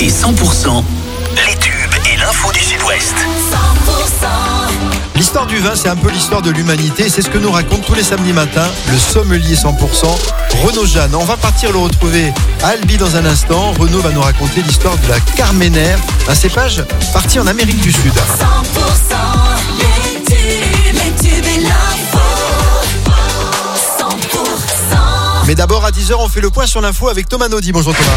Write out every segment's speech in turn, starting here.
écoutez 100% les tubes et l'info du Sud-Ouest. 100%. L'histoire du vin, c'est un peu l'histoire de l'humanité. C'est ce que nous raconte tous les samedis matins le sommelier 100%, Renaud Jeanne. On va partir le retrouver à Albi dans un instant. Renaud va nous raconter l'histoire de la Carmenère, un cépage parti en Amérique du Sud. 100% les tubes et l'info. 100%. Mais d'abord à 10h, on fait le point sur l'info avec Thomas Naudy. Bonjour Thomas.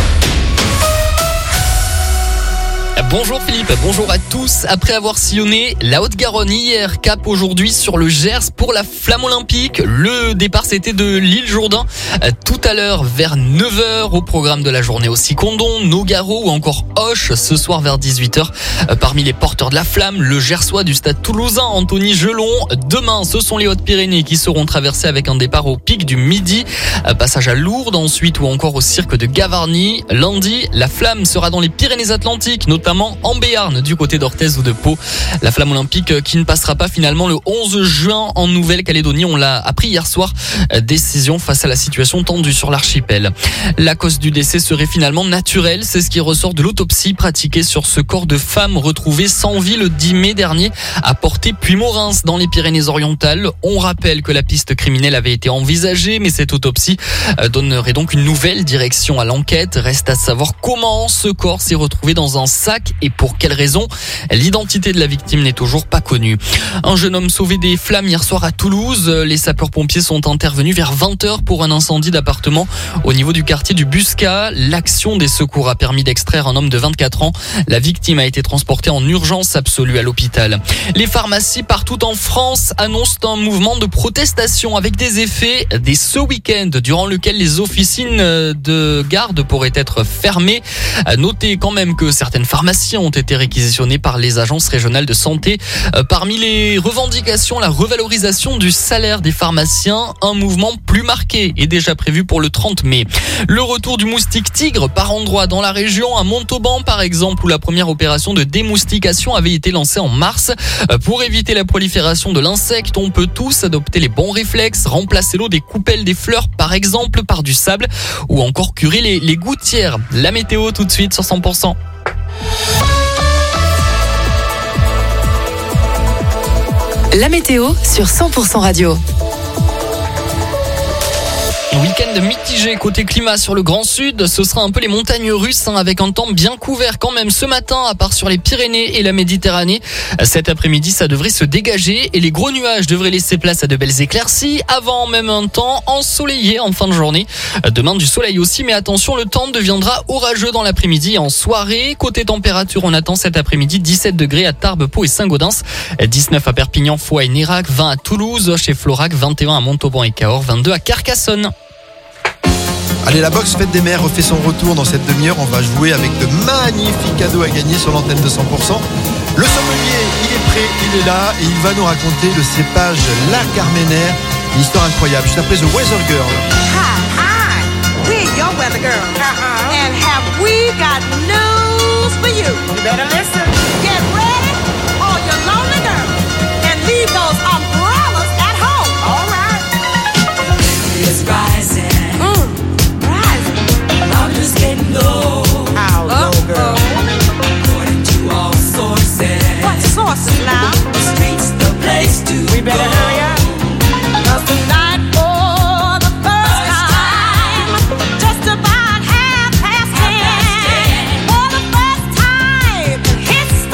Bonjour Philippe, bonjour à tous. Après avoir sillonné la Haute-Garonne hier, cap aujourd'hui sur le Gers pour la flamme olympique. Le départ c'était de l'île Jourdain tout à l'heure vers 9h. Au programme de la journée aussi Condom, Nogaro ou encore Auch ce soir vers 18h. Parmi les porteurs de la flamme, le Gersois du stade toulousain Anthony Gelon. Demain ce sont les Hautes-Pyrénées qui seront traversées avec un départ au pic du Midi. Passage à Lourdes ensuite ou encore au cirque de Gavarnie. Lundi, la flamme sera dans les Pyrénées-Atlantiques, notamment en Béarn du côté d'Orthez ou de Pau. La flamme olympique qui ne passera pas finalement le 11 juin en Nouvelle-Calédonie. On l'a appris hier soir. Décision face à la situation tendue sur l'archipel. La cause du décès serait finalement naturelle. C'est ce qui ressort de l'autopsie pratiquée sur ce corps de femme retrouvé sans vie le 10 mai dernier à Portet-Puymorens dans les Pyrénées-Orientales. On rappelle que la piste criminelle avait été envisagée, mais cette autopsie donnerait donc une nouvelle direction à l'enquête. Reste à savoir comment ce corps s'est retrouvé dans un sac et pour quelles raisons. L'identité de la victime n'est toujours pas connue. Un jeune homme sauvé des flammes hier soir à Toulouse. Les sapeurs-pompiers sont intervenus vers 20h pour un incendie d'appartement au niveau du quartier du Buscat. L'action des secours a permis d'extraire un homme de 24 ans. La victime a été transportée en urgence absolue à l'hôpital. Les pharmacies partout en France annoncent un mouvement de protestation avec des effets dès ce week-end durant lequel les officines de garde pourraient être fermées. Notez quand même que certaines pharmacies ont été réquisitionnées par les agences régionales de santé. Parmi les revendications, la revalorisation du salaire des pharmaciens, un mouvement plus marqué est déjà prévu pour le 30 mai. Le retour du moustique tigre par endroits dans la région, à Montauban par exemple, où la première opération de démoustication avait été lancée en mars. Pour éviter la prolifération de l'insecte, on peut tous adopter les bons réflexes, remplacer l'eau des coupelles des fleurs par exemple par du sable ou encore curer les gouttières. La météo tout de suite sur 100%. La météo sur 100% radio. Week-end mitigé côté climat sur le Grand Sud, ce sera un peu les montagnes russes avec un temps bien couvert quand même ce matin à part sur les Pyrénées et la Méditerranée. Cet après-midi ça devrait se dégager et les gros nuages devraient laisser place à de belles éclaircies avant même un temps ensoleillé en fin de journée. Demain du soleil aussi mais attention le temps deviendra orageux dans l'après-midi et en soirée. Côté température on attend cet après-midi 17 degrés à Tarbes, Pau et Saint-Gaudens, 19 à Perpignan, Foix et Nérac, 20 à Toulouse, chez Florac, 21 à Montauban et Cahors, 22 à Carcassonne. Allez, la boxe Fête des Mères refait son retour dans cette demi-heure. On va jouer avec de magnifiques cadeaux à gagner sur l'antenne de 100%. Le sommelier, il est prêt, il est là et il va nous raconter le cépage La Carmenère. Une histoire incroyable, juste après The Weather Girl. Hi, we're your weather girl. And have we got news for you? You better listen. Get ready, all your lonely girls, and leave those umbrellas at home. All right. It's rising. It's getting low. How low, girl? According to all sources. What sources now? The streets, the place to We better go. hurry up. 'Cause tonight for the first time, just about 10:30. For the first time, hits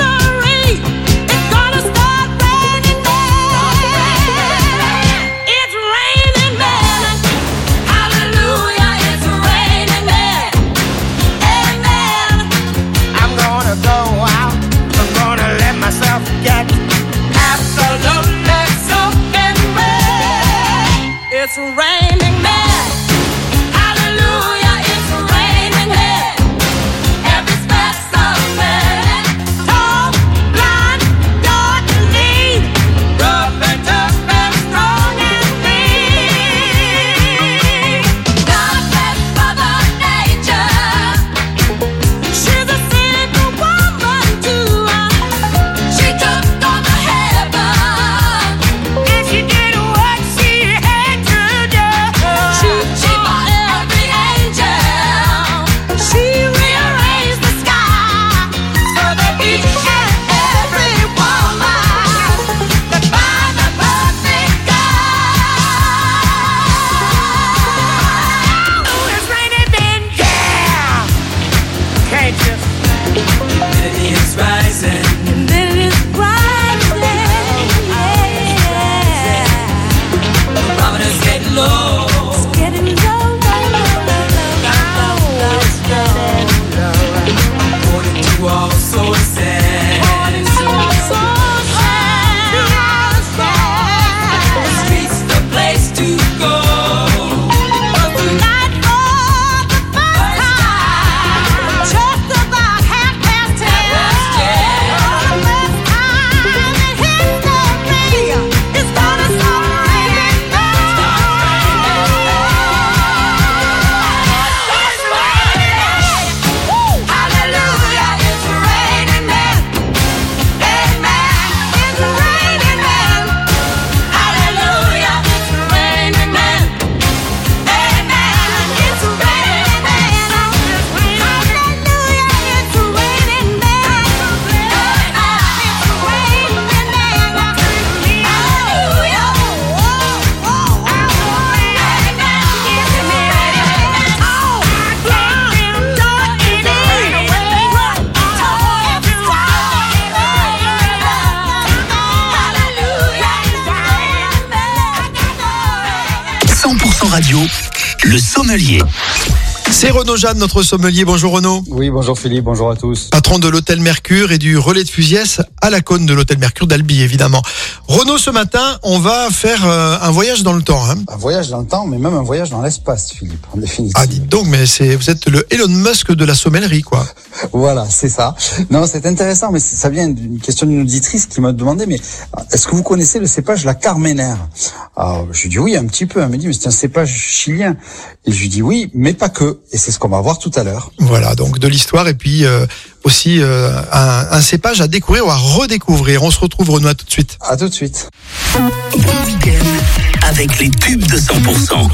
Radio, le sommelier. C'est Renaud Jeanne, notre sommelier. Bonjour Renaud. Oui, bonjour Philippe, bonjour à tous. Patron de l'hôtel Mercure et du relais de Fusiès à la cône de l'hôtel Mercure d'Albi, évidemment. Renaud, ce matin, on va faire un voyage dans le temps. Un voyage dans le temps, mais même un voyage dans l'espace, Philippe, en définitive. Ah, dites donc, mais vous êtes le Elon Musk de la sommellerie, quoi. Voilà, c'est ça. Non, c'est intéressant, mais ça vient d'une question d'une auditrice qui m'a demandé, mais est-ce que vous connaissez le cépage la Carmenère? Alors, je lui dis oui, un petit peu. Elle me dit, mais c'est un cépage chilien. Et je lui dis oui, mais pas que. Et c'est ce qu'on va voir tout à l'heure. Voilà, donc de l'histoire et puis aussi un cépage à découvrir ou à redécouvrir. On se retrouve, Renaud, à tout de suite. À tout de suite. Bon week-end avec les tubes de 100%.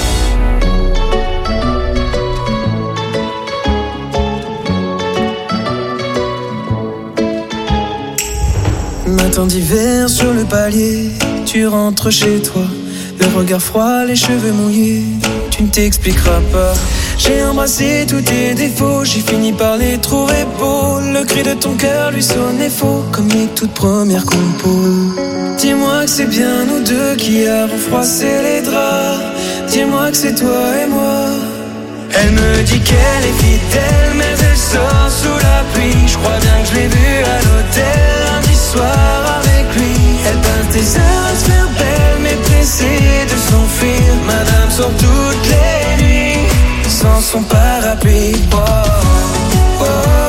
Matin d'hiver sur le palier, tu rentres chez toi, le regard froid, les cheveux mouillés, tu ne t'expliqueras pas. J'ai embrassé tous tes défauts, j'ai fini par les trouver beaux. Le cri de ton cœur lui sonnait faux, comme les toutes premières compos. Dis-moi que c'est bien nous deux qui avons froissé les draps. Dis-moi que c'est toi et moi. Elle me dit qu'elle est fidèle, mais elle sort sous la pluie. Je crois bien que je l'ai vue à l'hôtel lundi soir avec lui. Elle passe des heures à se faire belle, mais pressée de s'enfuir. Madame sort toutes les nuits sans son parapluie. Oh, oh, oh,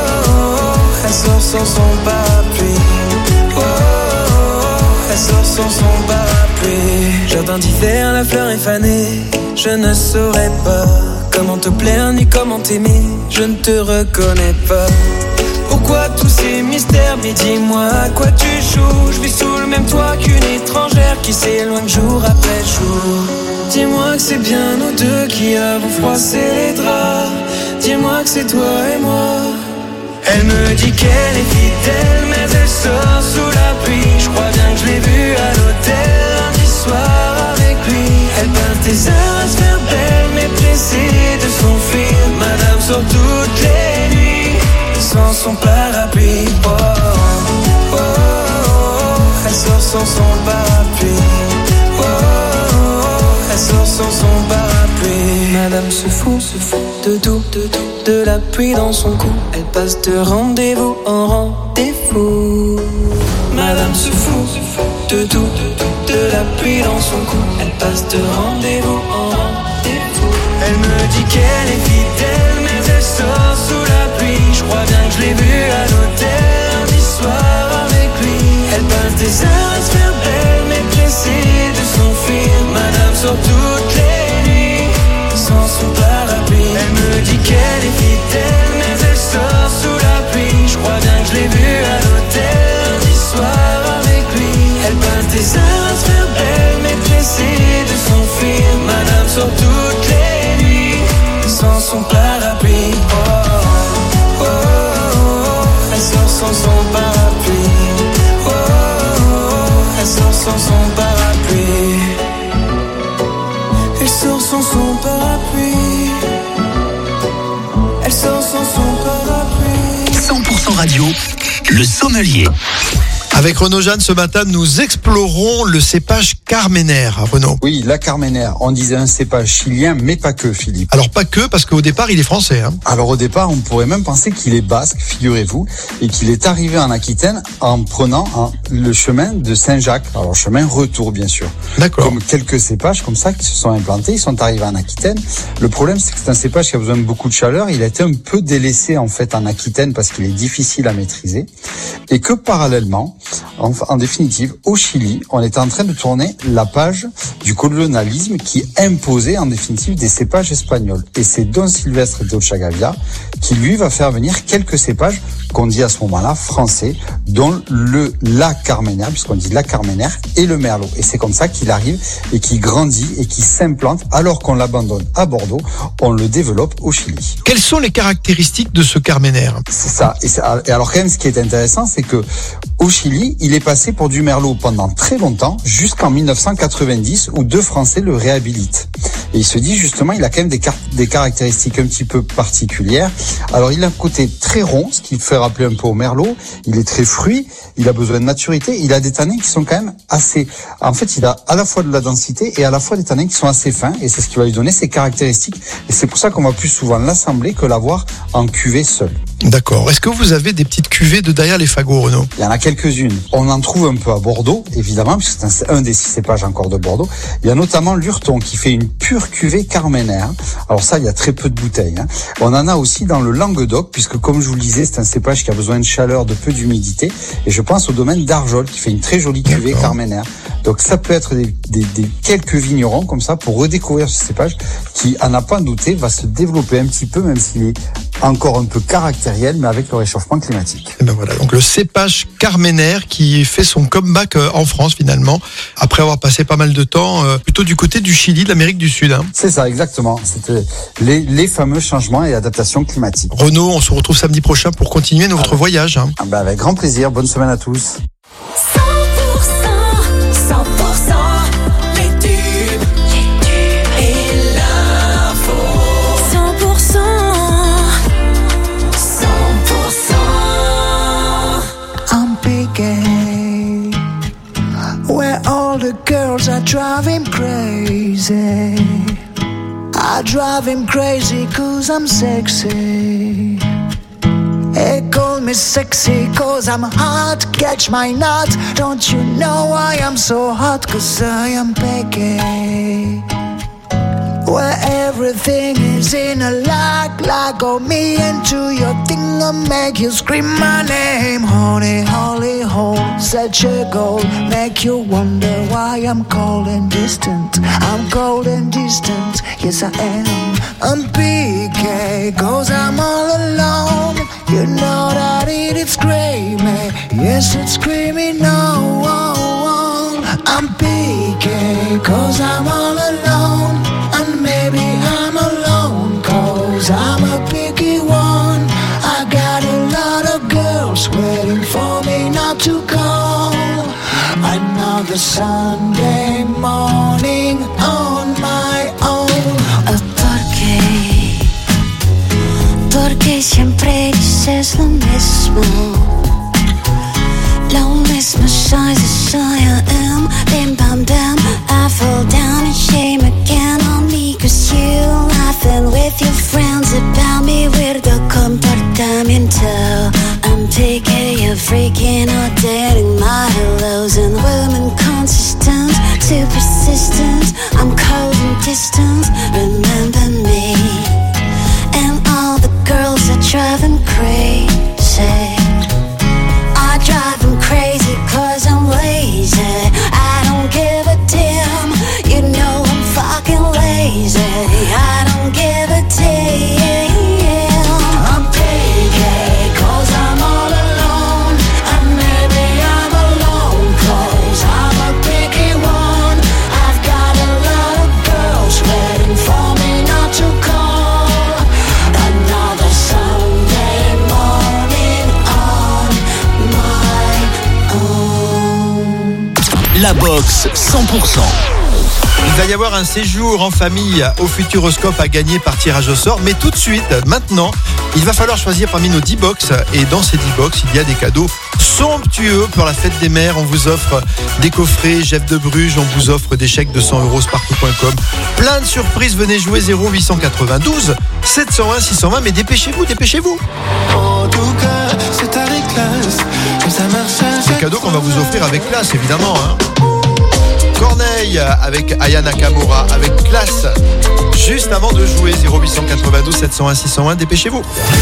oh. Elle sort sans son parapluie. Oh, oh, oh. Elle sort sans son parapluie. Jardin d'hiver, la fleur est fanée. Je ne saurais pas comment te plaire ni comment t'aimer. Je ne te reconnais pas. Pourquoi tous ces mystères? Mais dis-moi à quoi tu joues. Je vis sous le même toit qu'une étrangère qui s'éloigne jour après jour. Dis-moi que c'est bien nous deux qui avons froissé les draps. Dis-moi que c'est toi et moi. Elle me dit qu'elle est fidèle, mais elle sort sous la pluie. Je crois bien que je l'ai vue à l'hôtel lundi soir avec lui. Elle passe des heures à se faire belle, mais pressée de s'enfuir. Madame sort toutes les nuits sans son parapluie. Oh, oh, oh, oh. Elle sort sans son parapluie. Oh, oh, oh. Elle sort sans son parapluie. Madame se fout de tout, de la pluie dans son cou. Elle passe de rendez-vous en rendez-vous. Madame se fout de tout, de la pluie dans son cou. Elle passe de rendez-vous en rendez-vous. Elle me dit qu'elle est fidèle, mais elle sort sous la pluie. Je crois bien que je l'ai vue à l'hôtel lundi soir avec lui. Elle passe des heures à se faire belle, mais pressée de s'enfuir. Madame sort toutes les nuits sans son parapluie. Elle me dit qu'elle est fidèle, mais elle sort sous la pluie. Je crois bien que je l'ai vue à l'hôtel lundi soir avec lui. Elle passe des heures à se faire belle, mais pressée de s'enfuir. Madame sort toutes les nuits sans son parapluie. Oh, oh, oh, oh. Elle sort sans son parapluie. Oh, oh, oh. Elle sort sans son parapluie. Elle sort sans son parapluie. Elle sort sans son parapluie. 100% Radio, le sommelier. Avec Renaud Jeanne, ce matin, nous explorons le cépage Carmenère, Renaud. Oui, la Carmenère, on disait un cépage chilien, mais pas que, Philippe. Alors pas que, parce qu'au départ, il est français. Alors au départ, on pourrait même penser qu'il est basque, figurez-vous, et qu'il est arrivé en Aquitaine en prenant le chemin de Saint-Jacques. Alors chemin retour, bien sûr. D'accord. Comme quelques cépages comme ça qui se sont implantés, ils sont arrivés en Aquitaine. Le problème, c'est que c'est un cépage qui a besoin de beaucoup de chaleur. Il a été un peu délaissé en fait en Aquitaine parce qu'il est difficile à maîtriser, et que parallèlement, en définitive, au Chili, on était en train de tourner la page du colonialisme qui imposait en définitive des cépages espagnols. Et c'est Don Silvestre de Ochagavia qui lui va faire venir quelques cépages qu'on dit à ce moment-là français, dont la Carmenère, puisqu'on dit la Carmenère, et le Merlot. Et c'est comme ça qu'il arrive et qu'il grandit et qu'il s'implante alors qu'on l'abandonne à Bordeaux, on le développe au Chili. Quelles sont les caractéristiques de ce Carmenère? C'est ça. Et alors quand même, ce qui est intéressant, c'est que Au Chili, il est passé pour du merlot pendant très longtemps, jusqu'en 1990, où 2 Français le réhabilitent. Et il se dit justement, il a quand même des caractéristiques un petit peu particulières. Alors il a un côté très rond, ce qui me fait rappeler un peu au merlot. Il est très fruit, il a besoin de maturité, il a des tanins qui sont quand même assez... En fait, il a à la fois de la densité et à la fois des tanins qui sont assez fins, et c'est ce qui va lui donner ses caractéristiques. Et c'est pour ça qu'on va plus souvent l'assembler que l'avoir en cuvée seule. D'accord. Est-ce que vous avez des petites cuvées de derrière les fagots, Renaud? Il y en a quelques-unes. On en trouve un peu à Bordeaux, évidemment, puisque c'est un des 6 cépages encore de Bordeaux. Il y a notamment l'Hurton qui fait une pure cuvée carménère. Alors ça, il y a très peu de bouteilles. On en a aussi dans le Languedoc, puisque comme je vous le disais, c'est un cépage qui a besoin de chaleur, de peu d'humidité. Et je pense au domaine d'Arjol qui fait une très jolie cuvée carménère. Donc ça peut être des quelques vignerons comme ça pour redécouvrir ce cépage qui, à n'en pas douter, va se développer un petit peu, même s'il est encore un peu caractériel, mais avec le réchauffement climatique. Et ben voilà, donc le cépage carménère qui fait son comeback en France finalement, après avoir passé pas mal de temps plutôt du côté du Chili, de l'Amérique du Sud. C'est ça, exactement. C'était les fameux changements et adaptations climatiques. Renaud, on se retrouve samedi prochain pour continuer notre voyage. Avec grand plaisir, bonne semaine à tous. 100% les tubes et l'info. 100% I'm picking where all the girls are driving crazy. I drive him crazy 'cause I'm sexy. They call me sexy 'cause I'm hot, catch my nut. Don't you know I am so hot 'cause I am picky. Where everything is in a like oh me into your thing and make you scream my name. Honey, holy hole, such a goal, make you wonder why I'm cold and distant. I'm cold and distant, yes I am. I'm PK, 'cause I'm all alone. You know that it's screaming, yes it's screaming no. I'm PK, 'cause I'm all alone. And maybe I'm alone 'cause I'm a picky one. I got a lot of girls waiting for me not to call. Another Sunday morning on my own. Porque siempre dices lo mismo. Lo mismo soy, I am. Bim bam bam, I fall down in shame again on me 'cause you laughing with your friends about me. Weirdo comportamiento. I'm picky, you're freaking out, dating my hellos and women consistent, too persistent. I'm cold and distant, remember me. And all the girls are driving crazy. I drive them crazy 'cause I'm lazy. I don't give a damn, you know I'm fucking lazy. I don't give a damn. I'm picky 'cause I'm all alone. And maybe I'm alone 'cause I'm a picky one. I've got a lot of girls waiting for me not to call. Another Sunday morning on my own. La boxe 100%. Il va y avoir un séjour en famille au Futuroscope à gagner par tirage au sort. Mais tout de suite, maintenant, il va falloir choisir parmi nos 10 box. Et dans ces 10 box, il y a des cadeaux somptueux pour la fête des mères. On vous offre des coffrets Jeff de Bruges. On vous offre des chèques de 100 € spartou.com. Plein de surprises. Venez jouer 0892 701 620. Mais dépêchez-vous, dépêchez-vous. En tout cas, c'est avec classe que ça marche. C'est cadeau qu'on va vous offrir avec classe, évidemment. Corneille avec Aya Nakamura, avec classe. Juste avant de jouer, 0892 701 601. Dépêchez-vous.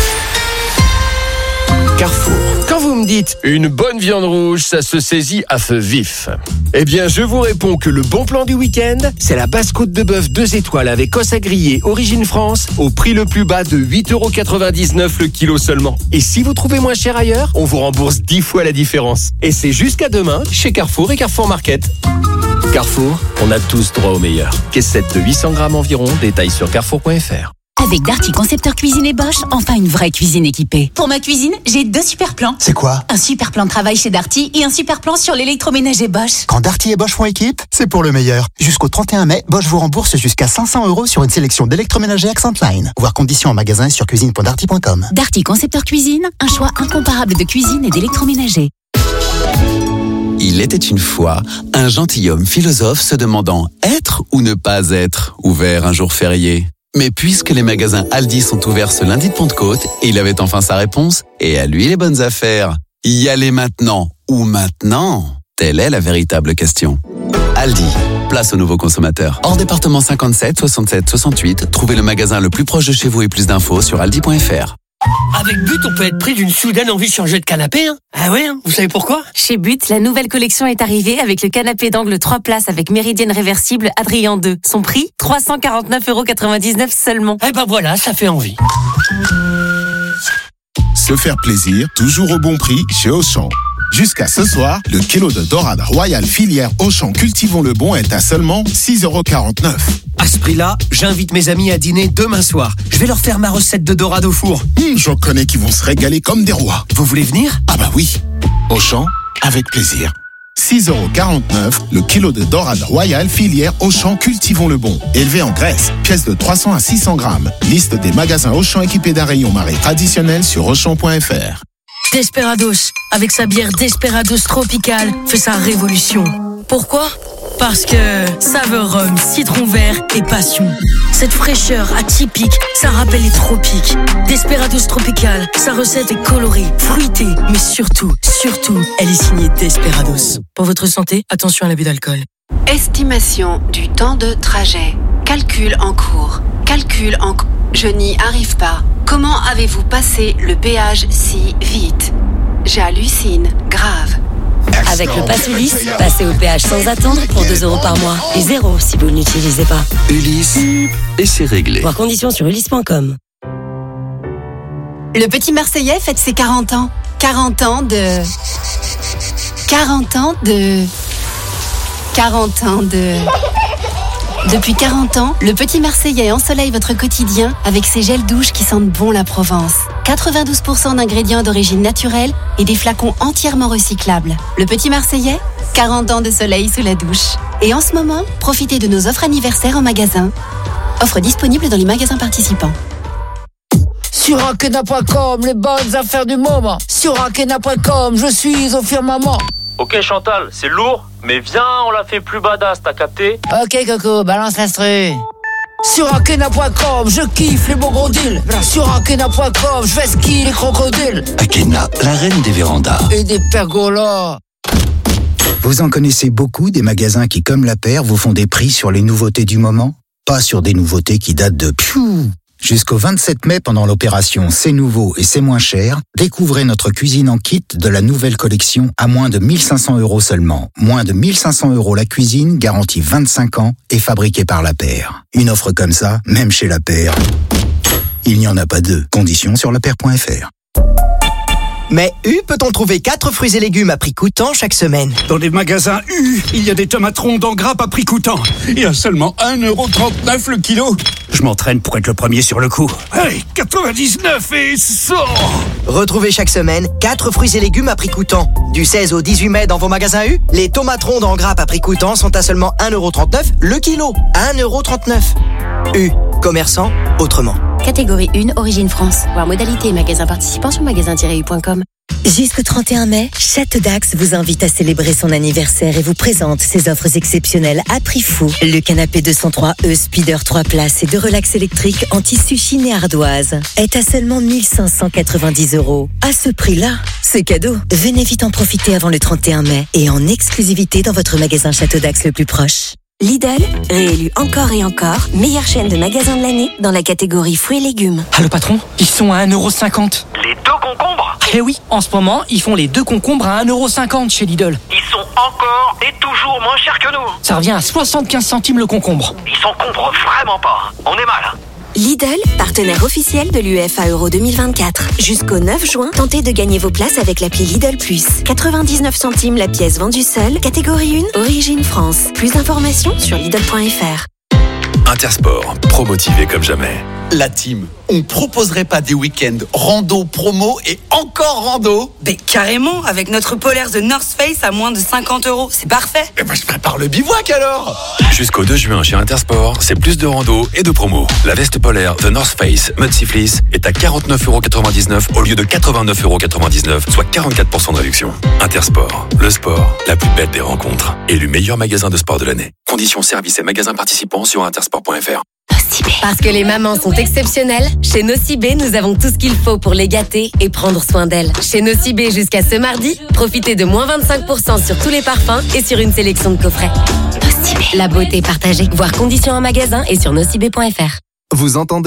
Carrefour. Quand vous me dites une bonne viande rouge, ça se saisit à feu vif. Eh bien, je vous réponds que le bon plan du week-end, c'est la basse-côte de bœuf 2 étoiles avec os à griller Origine France au prix le plus bas de 8,99 € le kilo seulement. Et si vous trouvez moins cher ailleurs, on vous rembourse 10 fois la différence. Et c'est jusqu'à demain chez Carrefour et Carrefour Market. Carrefour, on a tous droit au meilleur. Caisse 7 de 800 grammes environ, détail sur carrefour.fr. Avec Darty Concepteur Cuisine et Bosch, enfin une vraie cuisine équipée. Pour ma cuisine, j'ai 2 super plans. C'est quoi? Un super plan de travail chez Darty et un super plan sur l'électroménager Bosch. Quand Darty et Bosch font équipe, c'est pour le meilleur. Jusqu'au 31 mai, Bosch vous rembourse jusqu'à 500 € sur une sélection d'électroménagers Accentline. Voir conditions en magasin et sur cuisine.darty.com. Darty Concepteur Cuisine, un choix incomparable de cuisine et d'électroménager. Il était une fois un gentilhomme philosophe se demandant être ou ne pas être ouvert un jour férié. Mais puisque les magasins Aldi sont ouverts ce lundi de Pentecôte, il avait enfin sa réponse, et à lui les bonnes affaires. Y aller maintenant ou maintenant? Telle est la véritable question. Aldi, place aux nouveaux consommateurs. Hors département 57 67 68, trouvez le magasin le plus proche de chez vous et plus d'infos sur aldi.fr. Avec But, on peut être pris d'une soudaine envie de changer de canapé. Hein. Ah ouais, hein, vous savez pourquoi? Chez But, la nouvelle collection est arrivée avec le canapé d'angle 3 places avec méridienne réversible Adrien 2. Son prix, 349,99 € seulement. Eh ben voilà, ça fait envie. Se faire plaisir, toujours au bon prix chez Auchan. Jusqu'à ce soir, le kilo de dorade royale filière Auchan Cultivons le Bon est à seulement 6,49 €. À ce prix-là, j'invite mes amis à dîner demain soir. Je vais leur faire ma recette de dorade au four. J'en connais qui vont se régaler comme des rois. Vous voulez venir? Ah bah oui. Auchan, avec plaisir. 6,49 € le kilo de dorade royale filière Auchan Cultivons le Bon. Élevé en Grèce, pièce de 300 à 600 grammes. Liste des magasins Auchan équipés d'un rayon marée traditionnel sur Auchan.fr. Desperados, avec sa bière Desperados Tropical, fait sa révolution. Pourquoi? Parce que saveur rhum, citron vert et passion. Cette fraîcheur atypique, ça rappelle les tropiques. Desperados Tropical, sa recette est colorée, fruitée, mais surtout, elle est signée Desperados. Pour votre santé, attention à l'abus d'alcool. Estimation du temps de trajet. Calcul en cours. Je n'y arrive pas. Comment avez-vous passé le péage si vite? J'hallucine, grave. Avec le Pass Ulysse, passez au péage sans attendre pour 2 € par mois. Et 0 si vous ne l'utilisez pas. Ulysse, et c'est réglé. Voir conditions sur ulysse.com. Le petit Marseillais fête ses 40 ans. 40 ans de... Depuis 40 ans, le petit Marseillais ensoleille votre quotidien avec ses gels douches qui sentent bon la Provence. 92% d'ingrédients d'origine naturelle et des flacons entièrement recyclables. Le petit Marseillais, 40 ans de soleil sous la douche. Et en ce moment, profitez de nos offres anniversaires en magasin. Offre disponible dans les magasins participants. Sur Akena.com, les bonnes affaires du moment. Sur Akena.com, je suis au firmament. Ok Chantal, c'est lourd, mais viens, on la fait plus badass, t'as capté? Ok Coco, balance l'instru. Sur Akena.com, je kiffe les beaux gros deals. Sur Akena.com, je vais skier les crocodiles. Akena, la reine des vérandas. Et des pergolas. Vous en connaissez beaucoup des magasins qui, comme La Paire, vous font des prix sur les nouveautés du moment? Pas sur des nouveautés qui datent de Jusqu'au 27 mai, pendant l'opération C'est nouveau et c'est moins cher, découvrez notre cuisine en kit de la nouvelle collection à moins de 1 500 € seulement. Moins de 1 500 € la cuisine, garantie 25 ans et fabriquée par La Paire. Une offre comme ça, même chez La Paire, il n'y en a pas deux. Conditions sur lapaire.fr. Mais U peut-on trouver 4 fruits et légumes à prix coûtant chaque semaine? Dans les magasins U, il y a des tomates rondes en grappe à prix coûtant. Et à seulement 1,39 € le kilo. Je m'entraîne pour être le premier sur le coup. Allez, 99 et 100. Retrouvez chaque semaine 4 fruits et légumes à prix coûtant. Du 16 au 18 mai dans vos magasins U, les tomates rondes en grappe à prix coûtant sont à seulement 1,39 € le kilo. 1,39 €. U, commerçant autrement. Catégorie 1, Origine France. Voir modalité et magasins participants sur magasin-u.com. Jusqu'au 31 mai, Château d'Axe vous invite à célébrer son anniversaire et vous présente ses offres exceptionnelles à prix fou. Le canapé 203E Speeder 3 places et 2 relax électriques en tissu Chine et ardoise est à seulement 1 590 €. À ce prix-là, c'est cadeau. Venez vite en profiter avant le 31 mai et en exclusivité dans votre magasin Château d'Axe le plus proche. Lidl, réélu encore et encore, meilleure chaîne de magasins de l'année dans la catégorie fruits et légumes. Allô patron, ils sont à 1,50 €. Les 2 concombres? Eh oui, en ce moment, ils font les 2 concombres à 1,50 € chez Lidl. Ils sont encore et toujours moins chers que nous. Ça revient à 75 centimes le concombre. Ils s'encombrent vraiment pas. On est mal. Lidl, partenaire officiel de l'UEFA Euro 2024. Jusqu'au 9 juin, tentez de gagner vos places avec l'appli Lidl Plus. 99 centimes la pièce vendue seule. Catégorie 1, Origine France. Plus d'informations sur Lidl.fr. Intersport, pro-motivé comme jamais. La team, on proposerait pas des week-ends rando, promo et encore rando? Mais carrément, avec notre polaire The North Face à moins de 50 €, c'est parfait. Eh ben je prépare le bivouac alors. Jusqu'au 2 juin chez Intersport, c'est plus de rando et de promo. La veste polaire The North Face Mudsea Fleece est à 49,99 € au lieu de 89,99 €, soit 44% de réduction. Intersport, le sport, la plus belle des rencontres. Élu meilleur magasin de sport de l'année. Conditions, services et magasins participants sur intersport.fr. Parce que les mamans sont exceptionnelles, chez Nocibé, nous avons tout ce qu'il faut pour les gâter et prendre soin d'elles. Chez Nocibé, jusqu'à ce mardi, profitez de moins 25% sur tous les parfums et sur une sélection de coffrets. Nocibé, la beauté partagée. Voir conditions en magasin et sur nocibé.fr. Vous entendez ?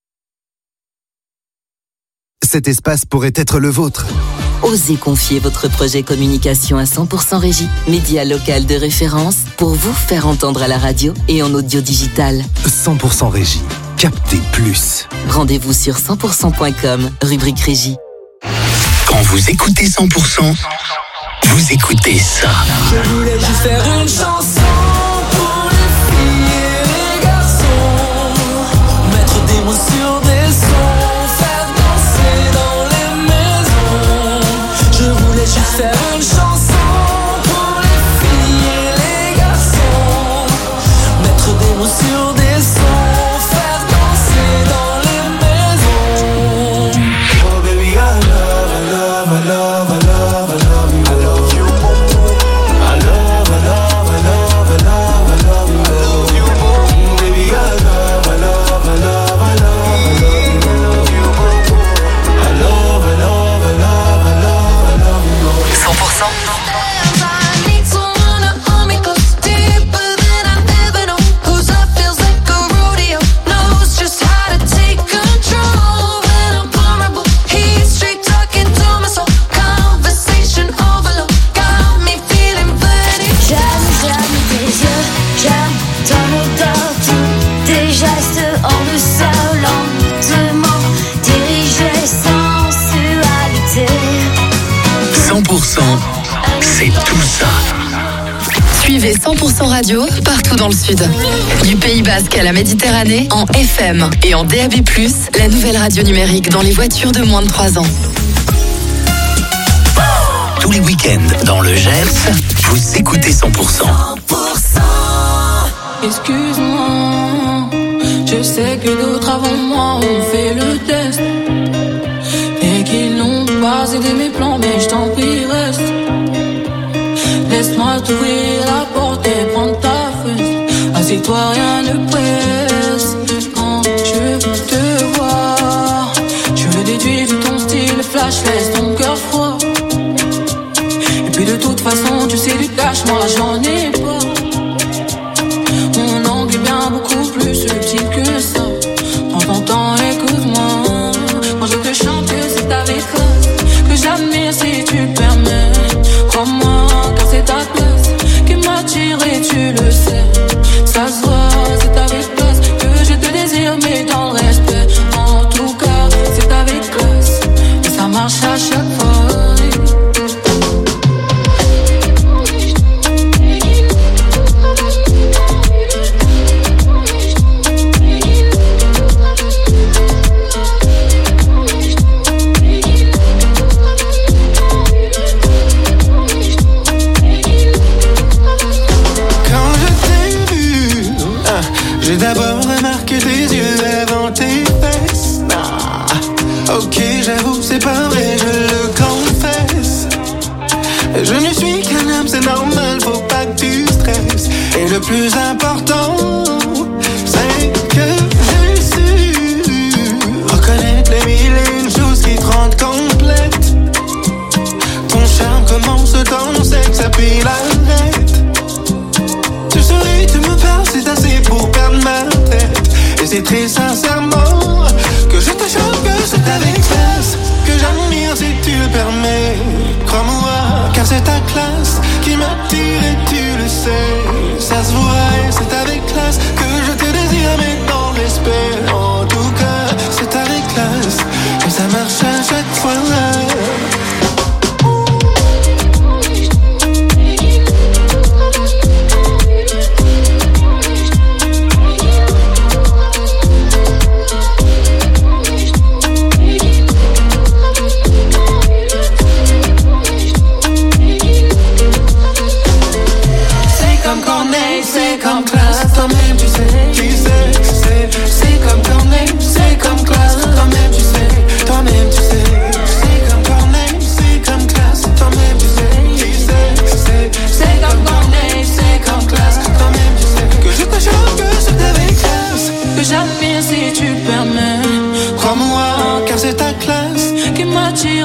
Cet espace pourrait être le vôtre. Osez confier votre projet communication à 100% Régie, média local de référence pour vous faire entendre à la radio et en audio digital. 100% Régie. Captez plus. Rendez-vous sur 100%.com, rubrique Régie. Quand vous écoutez 100%, vous écoutez ça. Je voulais juste faire une chanson pour les filles et les garçons, mettre des mots sur des sons, faire danser dans les maisons. Je voulais juste faire une chanson pour les filles et les garçons, mettre des mots sur des sons, faire danser dans les maisons. Oh baby, I love, I love, I love, I love, I love you. I love you. I love, I love, I love, I love, I love you. I love you. Baby, I love, I love, I love, I love, I love you. I love, I love, I love, I love, I love you. 100%. C'est tout ça. Suivez 100% Radio partout dans le Sud. Du Pays Basque à la Méditerranée, en FM et en DAB+, la nouvelle radio numérique dans les voitures de moins de 3 ans. Tous les week-ends dans le Gers, vous écoutez 100%. Excuse-moi, je sais que d'autres avant moi ont fait le test et qu'ils n'ont pas aidé mes plans, mais je t'en prie reste. Laisse-moi t'ouvrir la porte et prendre ta fesse. Assieds-toi, rien ne presse. Quand je te vois, je le déduis de ton style flash, laisse ton cœur froid. Et puis de toute façon, tu sais du cash, moi j'en ai pas. Mon angle est bien beaucoup plus subtil que ça. Prends ton temps, écoute-moi. Quand je te chante, c'est avec classe que j'admire si tu le permets. Crois-moi, car c'est ta place qui m'attire et tu le sais. Ça se voit, c'est avec classe que je te désire, mais dans le respect. En tout cas, c'est avec classe et ça marche à chaque fois. J'ai d'abord remarqué tes yeux avant tes fesses. Ok, j'avoue, c'est pas vrai, je le confesse. Je ne suis qu'un homme, c'est normal, faut pas que tu stresses. Et le plus important, c'est que j'ai su reconnaître les mille et une choses qui te rendent complète. Ton charme commence dans le sexe, puis l'arrête. Tu souris, tu me parles, c'est assez pour perdre ma tête. Et c'est très sincèrement que je te chante, que c'est avec classe que j'admire si tu le permets. Crois-moi, car c'est ta classe qui m'attire et tu le sais. Ça se voit et c'est avec classe que je te désire, mais dans le respect. En tout cas, c'est avec classe que ça marche à chaque fois.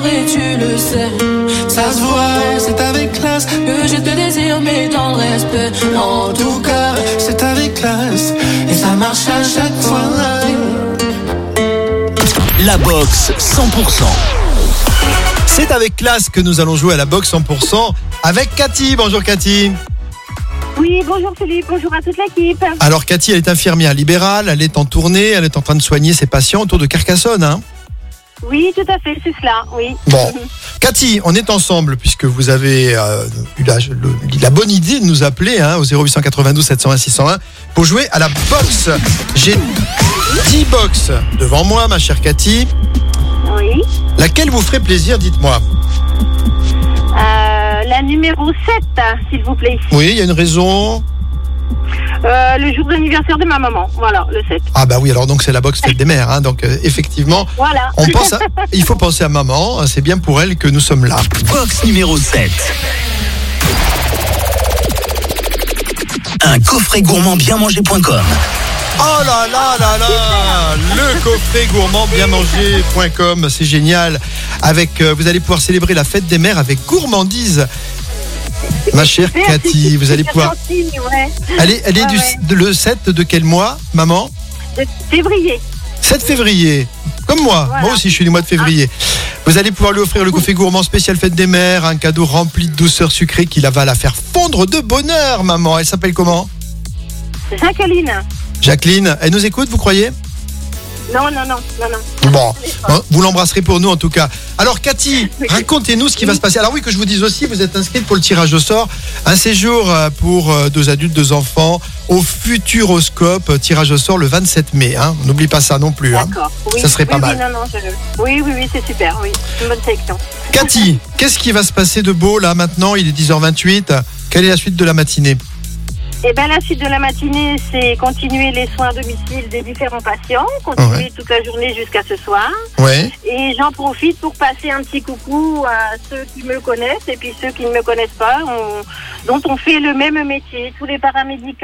et tu le sais. Ça se voit, c'est avec classe que je te désire, mais dans le respect. En tout cas, c'est avec classe et ça marche à chaque fois. La boxe 100%. C'est avec classe que nous allons jouer à la boxe 100% avec Cathy. Bonjour Cathy. Oui, bonjour Philippe, bonjour à toute l'équipe. Alors Cathy, elle est infirmière libérale, elle est en tournée, elle est en train de soigner ses patients autour de Carcassonne, hein ? Oui, tout à fait, c'est cela, oui. Bon, Cathy, on est ensemble puisque vous avez eu la bonne idée de nous appeler au 0892 720 601 pour jouer à la boxe. J'ai 10 boxes devant moi, ma chère Cathy. Oui. Laquelle vous ferait plaisir, dites-moi. La numéro 7, s'il vous plaît. Oui, il y a une raison. Le jour d'anniversaire de ma maman, voilà, le 7. Ah bah oui, alors donc c'est la boxe fête des mères, donc effectivement, voilà. Il faut penser à maman, c'est bien pour elle que nous sommes là. Box numéro 7. Un coffret gourmand bienmanger.com. Oh là là là là, le coffret gourmand bienmanger.com, c'est génial. Vous allez pouvoir célébrer la fête des mères avec gourmandise. Ma chère Cathy, vous allez pouvoir. Elle est le 7 de quel mois, maman ? De février. 7 février. Comme moi. Voilà. Moi aussi, je suis du mois de février. Vous allez pouvoir lui offrir le coffret gourmand spécial fête des mères, un cadeau rempli de douceur sucrée qui va la faire fondre de bonheur, maman. Elle s'appelle comment ? Jacqueline, elle nous écoute, vous croyez ? Non. Bon, vous l'embrasserez pour nous en tout cas. Alors Cathy, racontez-nous ce qui va se passer. Alors oui, que je vous dise aussi, vous êtes inscrite pour le tirage au sort. Un séjour pour 2 adultes, 2 enfants au Futuroscope, tirage au sort le 27 mai. On n'oublie pas ça non plus. D'accord. Oui, ça serait pas mal. Oui, c'est super, oui. Une bonne sélection. Cathy, qu'est-ce qui va se passer de beau là maintenant ? Il est 10h28. Quelle est la suite de la matinée ? Eh bien, la suite de la matinée, c'est continuer les soins à domicile des différents patients, continuer toute la journée jusqu'à ce soir. Ouais. Et j'en profite pour passer un petit coucou à ceux qui me connaissent et puis ceux qui ne me connaissent pas, dont on fait le même métier, tous les paramédicaux.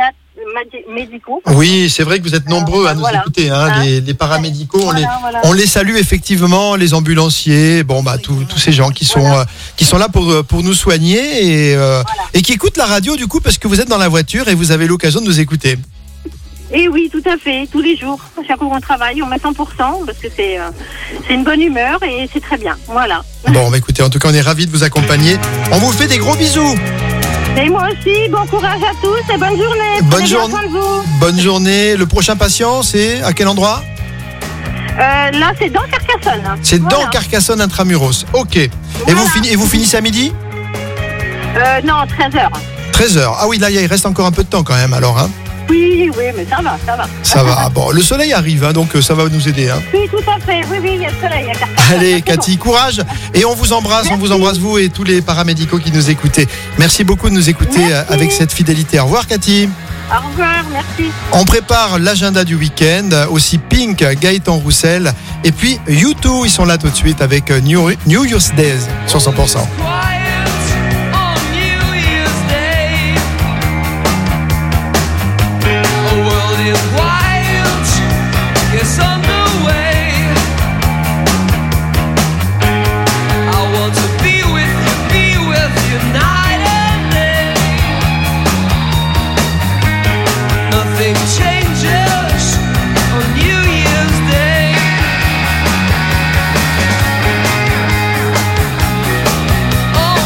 Oui, c'est vrai que vous êtes nombreux à nous écouter. Les paramédicaux, on les salue effectivement, les ambulanciers, tous ces gens qui sont là pour nous soigner et qui écoutent la radio du coup parce que vous êtes dans la voiture et vous avez l'occasion de nous écouter. Et oui, tout à fait, tous les jours. Chaque jour on travaille, on met 100% parce que c'est une bonne humeur et c'est très bien. Voilà. Bon, écoutez, en tout cas, on est ravis de vous accompagner. On vous fait des gros bisous. Et moi aussi, bon courage à tous et bonne journée. Bonne journée. Le prochain patient, c'est à quel endroit ? Là, c'est dans Carcassonne. C'est dans Carcassonne intramuros. Ok. Voilà. Et vous finissez à midi ? Non, 13h. 13h. Ah oui, là, il reste encore un peu de temps quand même, alors. Oui, mais ça va. Ça va. Bon, le soleil arrive, donc ça va nous aider. Oui, tout à fait. Oui, il y a le soleil à Carcassonne. Allez, Cathy, courage. Et on vous embrasse. Merci. On vous embrasse, vous et tous les paramédicaux qui nous écoutez. Merci beaucoup de nous écouter avec cette fidélité. Au revoir, Cathy. Au revoir, merci. On prépare l'agenda du week-end. Aussi Pink, Gaëtan Roussel. Et puis U2, ils sont là tout de suite avec New Year's Day sur 100%. Oh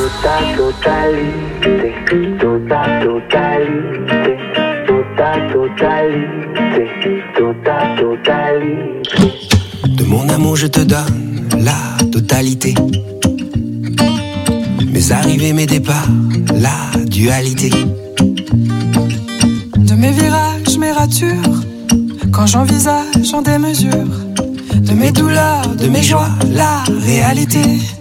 De mon amour je te donne la totalité. Mes arrivées, mes départs, la dualité. De mes virages, mes ratures, quand j'envisage en démesure. De mes douleurs, de mes joies, la réalité.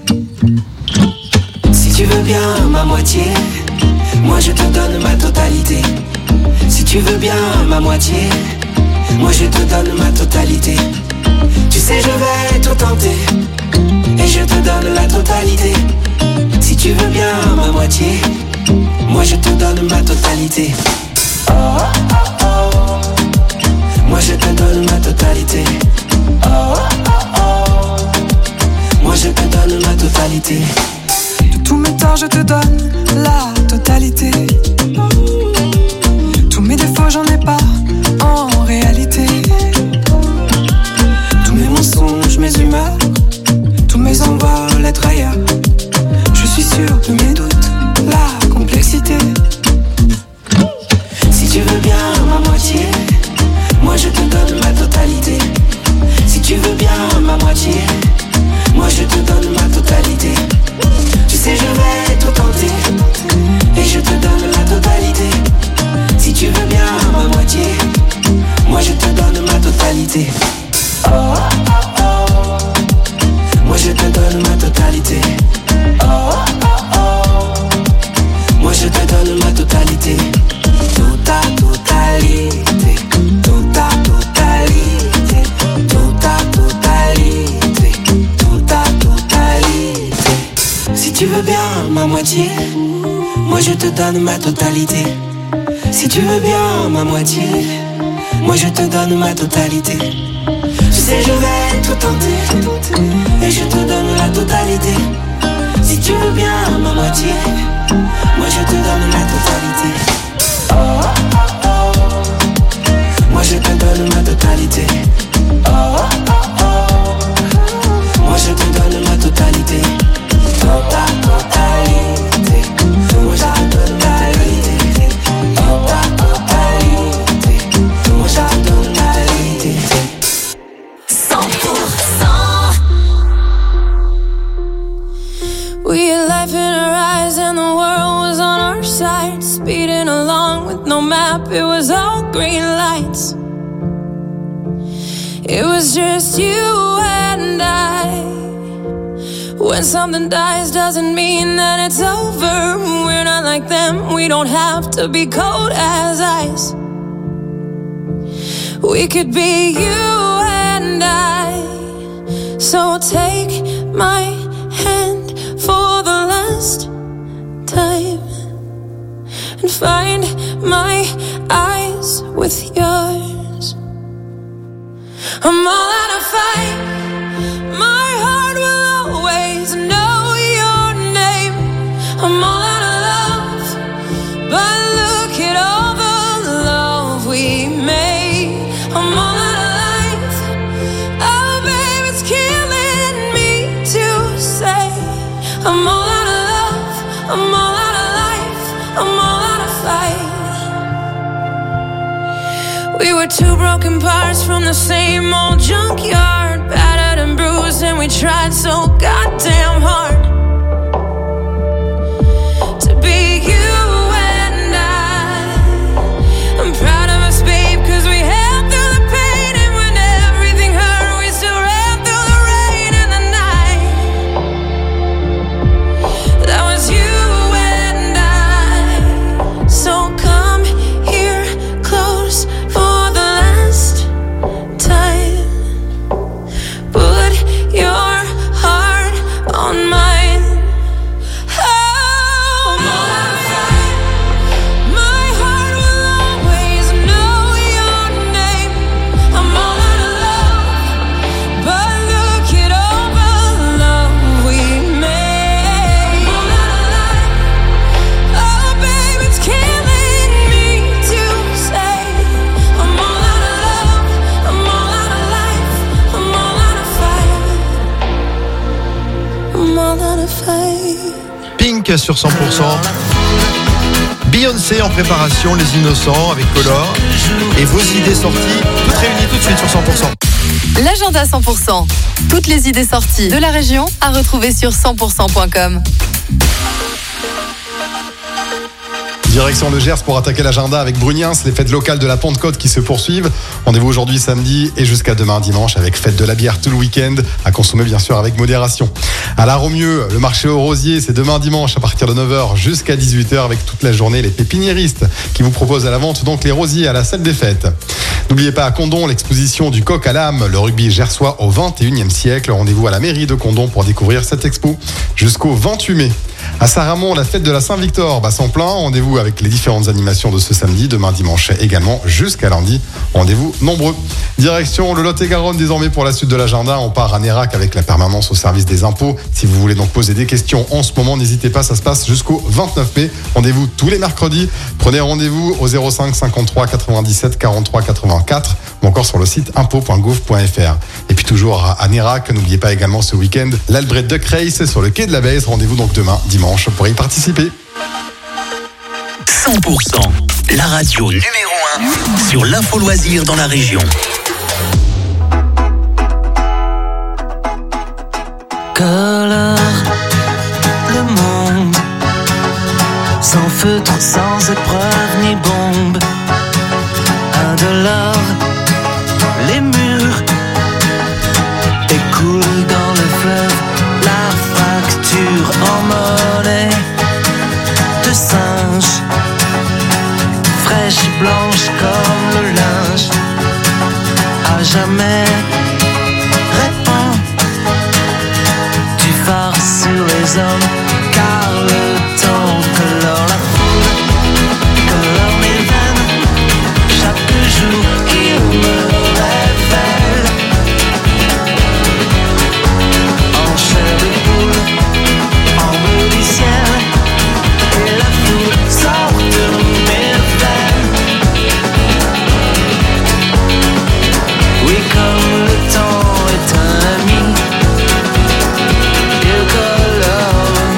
Si tu veux bien ma moitié, moi je te donne ma totalité. Si tu veux bien ma moitié, moi je te donne ma totalité. Tu sais je vais tout tenter, et je te donne la totalité. Si tu veux bien ma moitié, moi je te donne ma totalité. Oh, oh, oh. Moi je te donne ma totalité. Oh, oh, oh. Moi je te donne ma totalité. De tous mes torts je te donne la totalité. Tous mes défauts j'en ai pas en réalité. Tous mes mensonges, mes humeurs, tous mes envols, être ailleurs. Je suis sûr de mes doutes, la complexité. Si tu veux bien ma moitié, moi je te donne ma totalité. Si tu veux bien ma moitié, moi je te donne ma totalité. Tu sais je vais tout tenter, et je te donne la totalité. Si tu veux bien ma moitié, moi je te donne ma totalité. Oh, oh, oh. Moi je te donne ma totalité. Oh, oh, oh. Moi je te donne ma totalité. Tota totalité. Tota totalité. Tota totalité. Tota totalité. Si tu veux bien ma moitié, moi je te donne ma totalité. Si tu veux bien ma moitié, moi je te donne ma totalité. Tu sais je vais tout tenter, et je te donne la totalité. Si tu veux bien ma moitié, moi je te donne la totalité. Oh, oh, oh. Moi je te donne ma totalité. Oh, oh, oh. Moi je te donne ma totalité. Tota totalité. Moi je te donne ma totalité. Tota totalité. Moi je te donne ma totalité. 100%. We had life in our eyes and the world was on our side. Speeding along with no map, it was all green lights. It was just you and I. When something dies doesn't mean that it's over. We're not like them, we don't have to be cold as ice. We could be you and I. So take my hand for the last time and find my eyes with yours. I'm all out of fight. My heart will always know your name. I'm all out of love, but look at all the love we made. I'm all out of life. Oh, babe, it's killing me to say. I'm all out of love. I'm all out of life. I'm all out of fight. We were two broken parts from the same old junkyard, battered and bruised, and we tried so goddamn hard to be you and I. I'm proud of us, babe, 'cause we held through the pain, and when everything hurt, we still ran through the rain and the night. That was you and I. So come here close for the last time. Put your heart on mine. 5 sur 100%. Beyoncé en préparation, Les Innocents avec Color. Et vos idées sorties, toutes réunies tout de suite sur 100%. L'agenda 100%. Toutes les idées sorties de la région à retrouver sur 100%.com. Direction le Gers pour attaquer l'agenda avec Bruniens, les fêtes locales de la Pentecôte qui se poursuivent. Rendez-vous aujourd'hui samedi et jusqu'à demain dimanche avec fête de la bière tout le week-end, à consommer bien sûr avec modération. À La Romieux, le marché aux rosiers, c'est demain dimanche à partir de 9h jusqu'à 18h avec toute la journée les pépiniéristes qui vous proposent à la vente donc les rosiers à la salle des fêtes. N'oubliez pas à Condom l'exposition du coq à l'âme, le rugby gersois au 21e siècle. Rendez-vous à la mairie de Condom pour découvrir cette expo jusqu'au 28 mai. À Saint-Ramond, la fête de la Saint-Victor bat son plein. Rendez-vous avec les différentes animations de ce samedi, demain dimanche également jusqu'à lundi. Rendez-vous nombreux. Direction le Lot-et-Garonne désormais pour la suite de l'agenda. On part à Nérac avec la permanence au service des impôts. Si vous voulez donc poser des questions en ce moment, n'hésitez pas, ça se passe jusqu'au 29 mai. Rendez-vous tous les mercredis. Prenez rendez-vous au 05 53 97 43 84 ou encore sur le site impôts.gouv.fr. Et puis toujours à Nérac, n'oubliez pas également ce week-end l'Albret Duck Race sur le quai de la Baisse. Rendez-vous donc demain dimanche pour y participer. 100%, la radio numéro 1 sur l'info loisir dans la région. Colore le monde, sans feutre, sans épreuve ni bombe. Indolore, les murs écoulent dans le fleuve la facture en monnaie de singe, fraîche blanche comme le linge, à jamais répand du phare sur les hommes, car le temps colore la foule, colore mes veines, chaque jour il me révèle en chair de poule, en bleu du ciel, et la foule sort de mes veines. Oui, comme le temps est un ami, il colore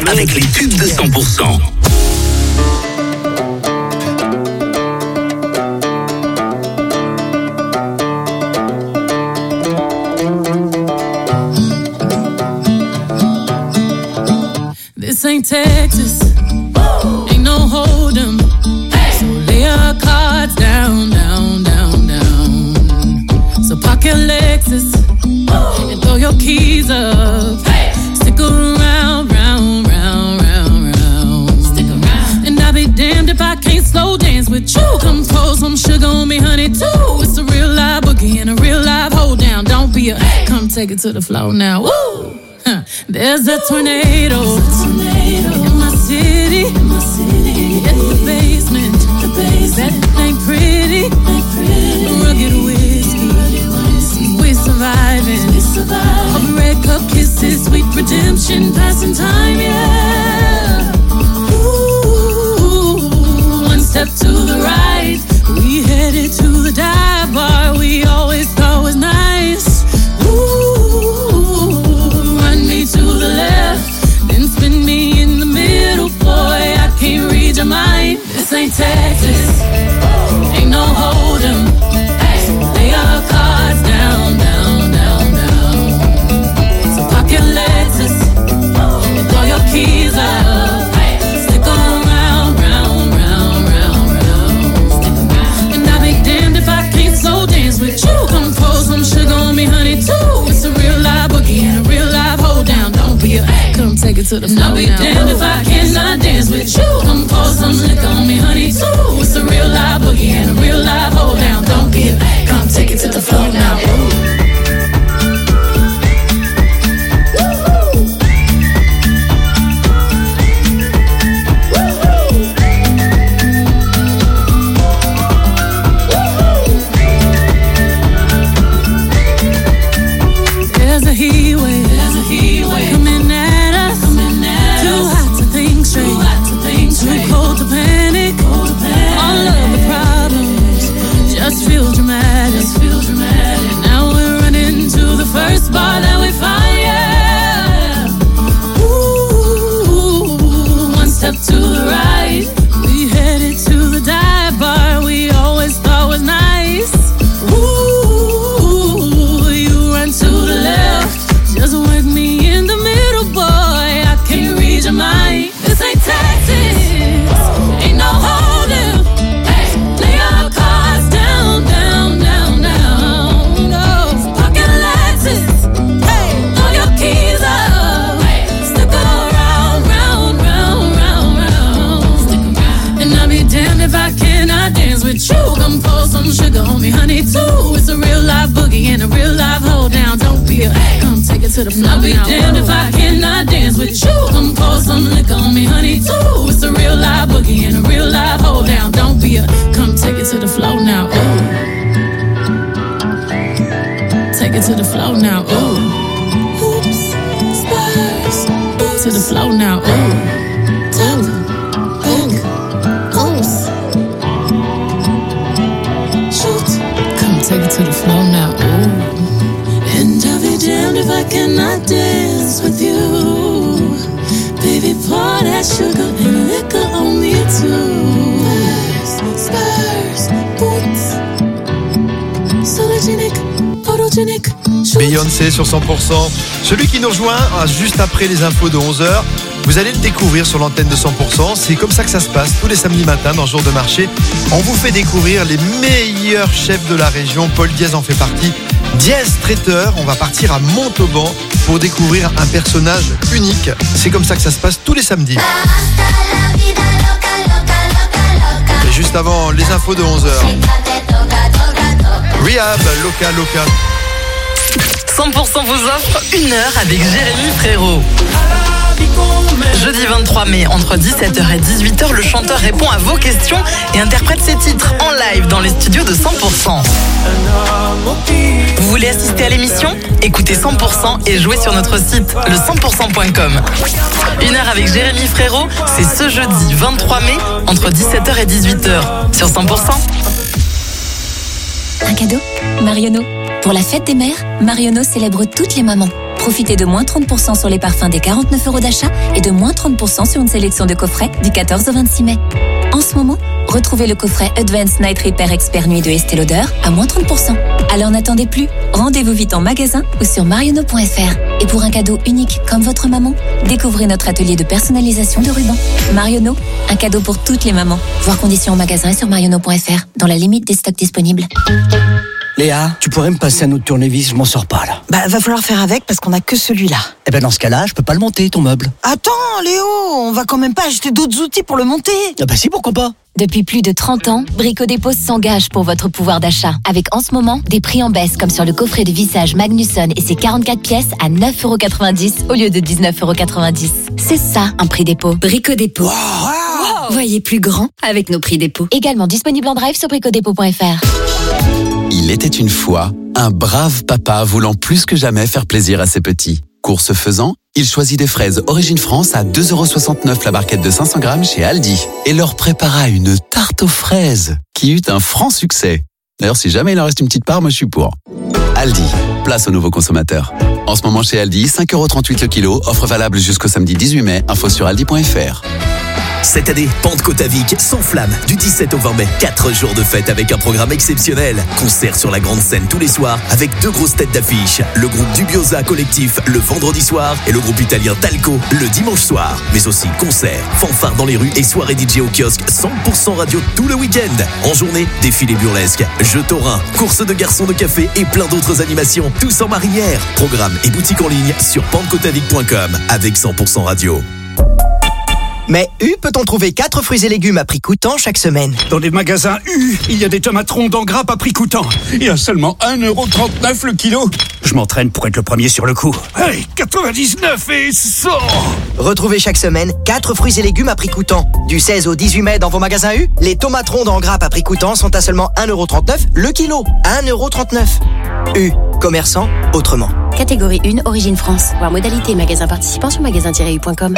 avec les tubes de 100%. This ain't Texas, ain't no hold'em. So lay your cards down, down, down, down. So park your Lexus and throw your keys up. Stick around, round, round, round, round. Stick around. And I'll be damned if I can't slow dance with you. Come pour some sugar on me, honey, too. It's a real live boogie and a real live hold down. Don't be a, come take it to the floor now. Woo! There's a tornado in my city. In the basement. That ain't pretty. Rugged whiskey. We surviving. Of red cup kisses, sweet redemption, passing time, yeah. Ooh, one step to the right. We headed to the dive bar we always thought was nice. To the left, then spin me in the middle, boy, I can't read your mind. This ain't Texas, ain't no hold'em. Lay your cards down, down, down, down. So park your Lexus and throw your keys up. Stick around, round, round, round, round. And I'll be damned if I can't slow dance with you. Come pour some sugar on me, honey, too. It's a real live boogie and a real live hold down. Don't be a, come take it to the floor. I'll be damned if I cannot dance with you. Come pour some liquor on me, honey, too. It's a real live boogie and a real live hold down. Don't be a, come take it to the floor now. There's a heat wave coming at us. Too hot to think straight, too cold to panic. All of the problems just feel dramatic. Now we're running to the first bar that we find, yeah. Ooh, one step to the right. We headed to the dive bar we always thought was nice. Ooh, you run to the left, just work me in the middle, boy, I can't read your mind. This ain't Texas, ain't no hold'em. Lay your cards down, down, down, down. No, pocket Lexus, throw your keys up. Stick around, round, round, round, round. And I'll be damned if I cannot dance with you. Come pour some sugar on me, honey, too. It's a real live boogie and a real live hold down. Don't be a, come take it to the floor. I'll be damned if I cannot dance with you. Come pour some liquor on me, honey, too. It's a real live boogie and a real live hold down. Don't be a, come take it to the floor now. Ooh. Take it to the floor now. Ooh. Oops, spurs. To the floor now. Ooh. Top, back, oops. Shoot. Come take it to the floor now. Ooh. And I'll be damned if I cannot dance with you. Baby, pour that sugar and liquor on me too. Spurs, boots, sologenic, photogenic. Beyoncé sur 100%. Celui qui nous rejoint juste après les infos de 11h, vous allez le découvrir sur l'antenne de 100%. C'est comme ça que ça se passe tous les samedis matins dans Jour de marché. On vous fait découvrir les meilleurs chefs de la région. Paul Diaz en fait partie. Diaz traiteur, on va partir à Montauban pour découvrir un personnage unique. C'est comme ça que ça se passe tous les samedis. Et juste avant les infos de 11h, Rehab, Loca Loca. 100% vous offre une heure avec Jérémy Frérot. Jeudi 23 mai, entre 17h et 18h, le chanteur répond à vos questions et interprète ses titres en live dans les studios de 100%. Vous voulez assister à l'émission ? Écoutez 100% et jouez sur notre site, le 100%.com. Une heure avec Jérémy Frérot, c'est ce jeudi 23 mai, entre 17h et 18h, sur 100%. Un cadeau ? Marionneau. Pour la fête des mères, Marionneau célèbre toutes les mamans. Profitez de moins 30% sur les parfums des 49 € d'achat et de moins 30% sur une sélection de coffrets du 14 au 26 mai. En ce moment, retrouvez le coffret Advanced Night Repair Expert Nuit de Estée Lauder à moins 30%. Alors n'attendez plus, rendez-vous vite en magasin ou sur mariono.fr. Et pour un cadeau unique comme votre maman, découvrez notre atelier de personnalisation de rubans. Mariono, un cadeau pour toutes les mamans. Voir conditions en magasin et sur mariono.fr, dans la limite des stocks disponibles. Léa, tu pourrais me passer un autre tournevis, je m'en sors pas là. Bah, va falloir faire avec parce qu'on a que celui-là. Eh ben dans ce cas-là, je peux pas le monter, ton meuble. Attends, Léo, on va quand même pas acheter d'autres outils pour le monter. Ah bah si, pourquoi pas. Depuis plus de 30 ans, Brico Dépôt s'engage pour votre pouvoir d'achat. Avec en ce moment, des prix en baisse comme sur le coffret de vissage Magnusson et ses 44 pièces à 9,90 € au lieu de 19,90 €. C'est ça, un prix dépôt. Brico Dépôt. Wow. Voyez plus grand avec nos prix dépôt. Également disponible en drive sur bricodépôt.fr. Il était une fois un brave papa voulant plus que jamais faire plaisir à ses petits. Course faisant, il choisit des fraises Origine France à 2,69 € la barquette de 500 grammes chez Aldi et leur prépara une tarte aux fraises qui eut un franc succès. D'ailleurs, si jamais il en reste une petite part, moi je suis pour. Aldi, place aux nouveaux consommateurs. En ce moment chez Aldi, 5,38 € le kilo, offre valable jusqu'au samedi 18 mai, info sur aldi.fr. Cette année, Pentecôte à Vic s'enflamme du 17 au 20 mai. 4 jours de fête avec un programme exceptionnel. Concert sur la grande scène tous les soirs avec 2 grosses têtes d'affiche. Le groupe Dubiosa Collectif le vendredi soir et le groupe italien Talco le dimanche soir. Mais aussi concerts, fanfares dans les rues et soirées DJ au kiosque 100% radio tout le week-end. En journée, défilés burlesques, jeux taurins, courses de garçons de café et plein d'autres animations, tous en marinière. Programme et boutique en ligne sur pentecôteavic.com avec 100% radio. Mais U peut-on trouver 4 fruits et légumes à prix coûtant chaque semaine? Dans les magasins U, il y a des tomates rondes en grappe à prix coûtant. Et à seulement 1,39 € le kilo. Je m'entraîne pour être le premier sur le coup. Hey, 99 et 100! Retrouvez chaque semaine 4 fruits et légumes à prix coûtant. Du 16 au 18 mai dans vos magasins U, les tomates rondes en grappe à prix coûtant sont à seulement 1,39 € le kilo. 1,39 €. U, commerçant autrement. Catégorie 1, Origine France. Voir modalité magasin participant sur magasin-u.com.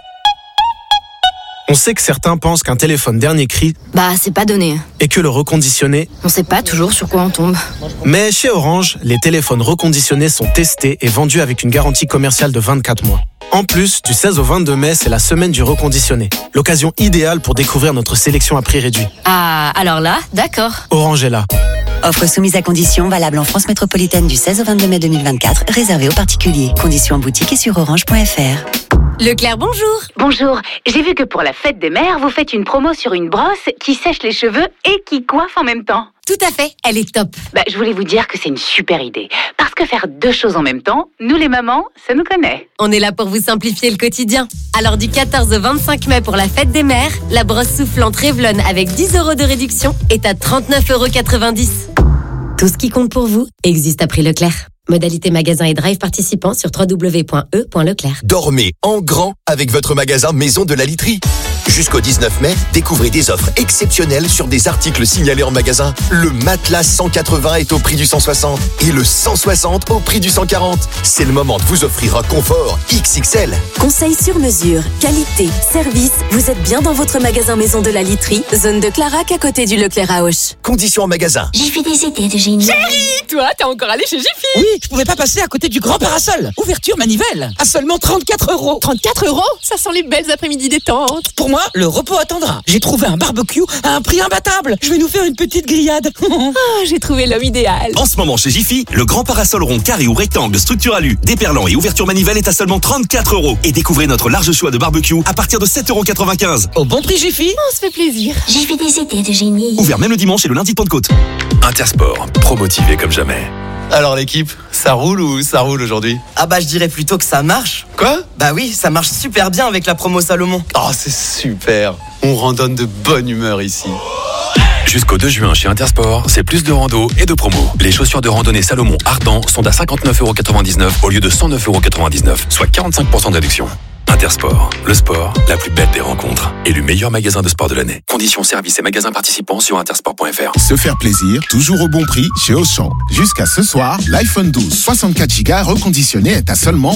On sait que certains pensent qu'un téléphone dernier cri, c'est pas donné. Et que le reconditionné, On sait pas toujours sur quoi on tombe. Mais chez Orange, les téléphones reconditionnés sont testés et vendus avec une garantie commerciale de 24 mois. En plus, du 16 au 22 mai, c'est la semaine du reconditionné. L'occasion idéale pour découvrir notre sélection à prix réduit. Ah, alors là, d'accord. Orange est là. Offre soumise à conditions, valable en France métropolitaine du 16 au 22 mai 2024, réservée aux particuliers. Conditions en boutique et sur orange.fr. Leclerc, bonjour. Bonjour, j'ai vu que pour la fête des mères, vous faites une promo sur une brosse qui sèche les cheveux et qui coiffe en même temps. Tout à fait, elle est top. Je voulais vous dire que c'est une super idée. Parce que faire 2 choses en même temps, nous les mamans, ça nous connaît. On est là pour vous simplifier le quotidien. Alors du 14 au 25 mai pour la fête des mères, la brosse soufflante Revlon avec 10 € de réduction est à 39,90 €. Tout ce qui compte pour vous existe à prix Leclerc. Modalité magasin et drive participants sur www.e.leclerc. Dormez en grand avec votre magasin Maison de la Literie. Jusqu'au 19 mai, découvrez des offres exceptionnelles sur des articles signalés en magasin. Le matelas 180 est au prix du 160 et le 160 au prix du 140. C'est le moment de vous offrir un confort XXL. Conseil sur mesure, qualité, service. Vous êtes bien dans votre magasin Maison de la Literie, zone de Clarac à côté du Leclerc à Auch. Conditions en magasin. J'ai fait des idées de génie. Chérie, toi, t'es encore allé chez Jiffy? Oui, je pouvais pas passer à côté du grand parasol. Ouverture manivelle, à seulement 34 €. 34 €? Ça sent les belles après-midi détentes. Pour moi, le repos attendra. J'ai trouvé un barbecue à un prix imbattable. Je vais nous faire une petite grillade. J'ai trouvé l'homme idéal. En ce moment chez Jiffy, le grand parasol rond, carré ou rectangle, structure alu, déperlant et ouverture manivelle est à seulement 34 €. Et découvrez notre large choix de barbecue à partir de 7,95 €. Au bon prix Jiffy. On se fait plaisir. J'ai fait des idées de génie. Ouvert même le dimanche et le lundi de Pentecôte. Intersport, pro motivé comme jamais. Alors l'équipe, ça roule ou ça roule aujourd'hui? Je dirais plutôt que ça marche. Quoi? Oui, ça marche super bien avec la promo Salomon. Oh, c'est super. On randonne de bonne humeur ici. Jusqu'au 2 juin chez Intersport, c'est plus de rando et de promo. Les chaussures de randonnée Salomon Ardent sont à 59,99 € au lieu de 109,99 €, soit 45% de réduction. Intersport, le sport, la plus belle des rencontres. Élu meilleur magasin de sport de l'année. Conditions, services et magasins participants sur intersport.fr. Se faire plaisir, toujours au bon prix chez Auchan. Jusqu'à ce soir, l'iPhone 12 64 Go reconditionné est à seulement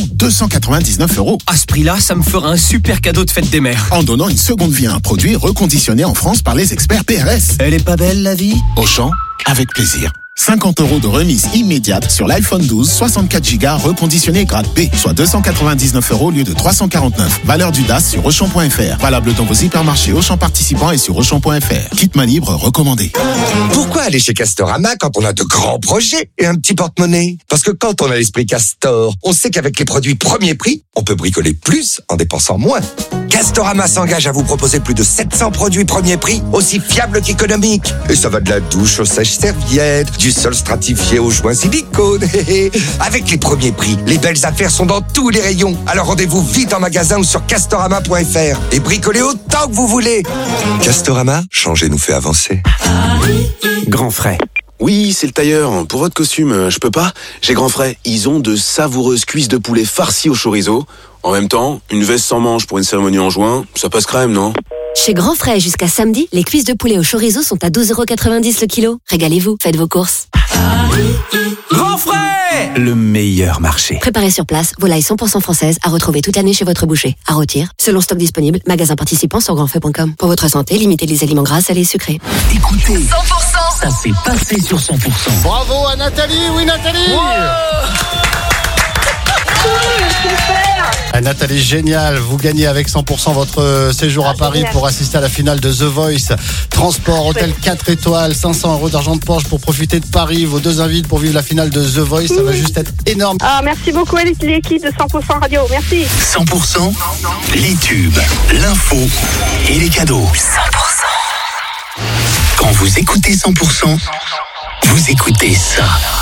299 €. À ce prix-là, ça me fera un super cadeau de fête des mères. En donnant une seconde vie à un produit reconditionné en France par les experts PRS. Elle est pas belle la vie? Auchan, avec plaisir. 50 € de remise immédiate sur l'iPhone 12 64 Go reconditionné grade B, soit 299 € au lieu de 349. Valeur du DAS sur Auchan.fr. Valable dans vos hypermarchés Auchan participants et sur Auchan.fr. Kit main libre recommandé. Pourquoi aller chez Castorama quand on a de grands projets et un petit porte-monnaie? Parce que quand on a l'esprit Castor, on sait qu'avec les produits premier prix, on peut bricoler plus en dépensant moins. Castorama s'engage à vous proposer plus de 700 produits premier prix, aussi fiables qu'économiques. Et ça va de la douche aux sèches-serviettes, du sol stratifié aux joints silicone. Avec les premiers prix, les belles affaires sont dans tous les rayons. Alors rendez-vous vite en magasin ou sur castorama.fr et bricolez autant que vous voulez. Castorama, changer nous fait avancer. Grand Frais. Oui, c'est le tailleur. Pour votre costume, je peux pas. J'ai Grand Frais. Ils ont de savoureuses cuisses de poulet farcies au chorizo. En même temps, une veste sans manches pour une cérémonie en juin, ça passe crème, non? Chez Grand Frais, jusqu'à samedi, les cuisses de poulet au chorizo sont à 12,90 € le kilo. Régalez-vous, faites vos courses. Grand Frais, le meilleur marché. Préparez sur place, volailles 100% françaises à retrouver toute l'année chez votre boucher. À rôtir, selon stock disponible, magasin participant sur grandfrais.com. Pour votre santé, limitez les aliments gras, salés et sucrés. Écoutez, 100%, ça s'est passé sur 100%. Bravo à Nathalie, oui Nathalie. Nathalie, génial, vous gagnez avec 100% votre séjour à Paris pour assister à la finale de The Voice. Transport, hôtel 4 étoiles, 500 € d'argent de poche pour profiter de Paris. Vos deux invités pour vivre la finale de The Voice, ça va juste être énorme. Merci beaucoup à l'équipe de 100% Radio, merci. 100%, les tubes, l'info et les cadeaux. 100%. Quand vous écoutez 100%, vous écoutez ça.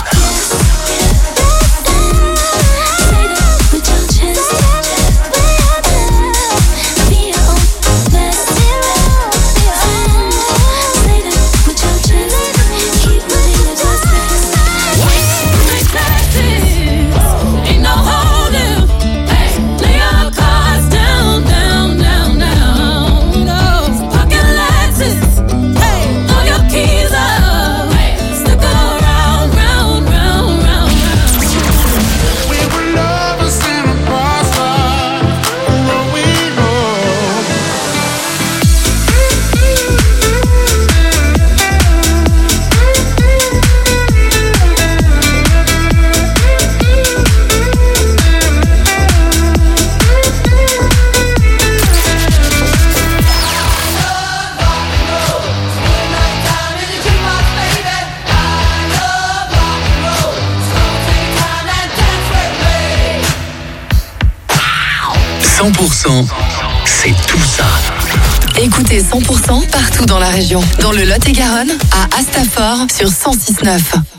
C'est tout ça. Écoutez 100% partout dans la région. Dans le Lot-et-Garonne, à Astafort, sur 106.9.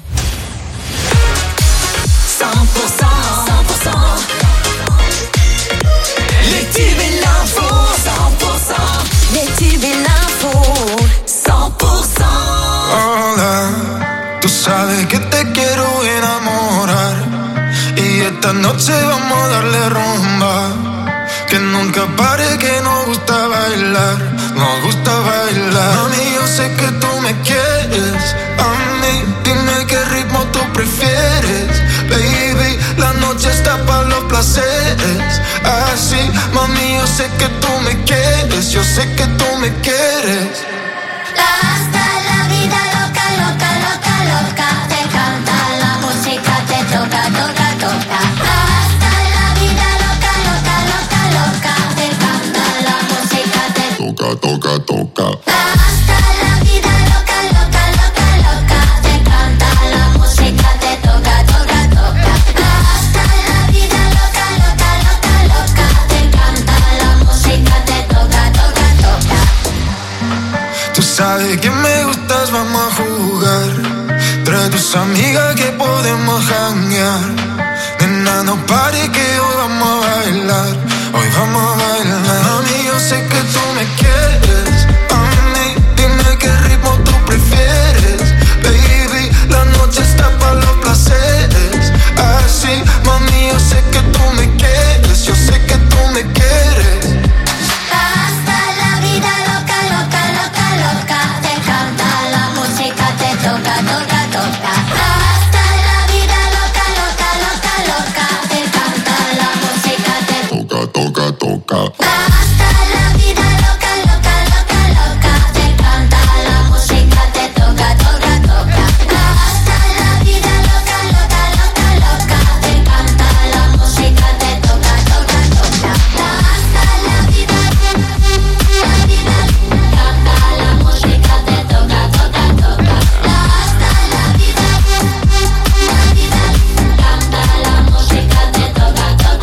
100%. Les tubes et l'info, 100%. Les tubes et l'info, 100%. Hola, tú sabes que te quiero enamorar. Y esta noche vamos a darle rumba. Que nunca pare, que nos gusta bailar. Nos gusta bailar. Mami, yo sé que tú me quieres. A mí, dime qué ritmo tú prefieres. Baby, la noche está para los placeres. Así, mami, yo sé que tú me quieres. Yo sé que tú me quieres. Hasta la vida loca, loca, loca, loca. Te canta la música, te toca, toca, toca. Hasta la vida loca, loca, loca, loca. Te canta la música, te toca, toca, toca. Hasta la vida loca, loca, loca, loca. Te canta la música, te toca, toca, toca. Hasta la vida loca, loca, loca, loca. Te canta la música, te toca, toca, toca. Tú sabes que me gustas, vamos a jugar. Trae tus amigas que podemos janguear. Nena, no pare que hoy vamos a bailar. Hoy vamos a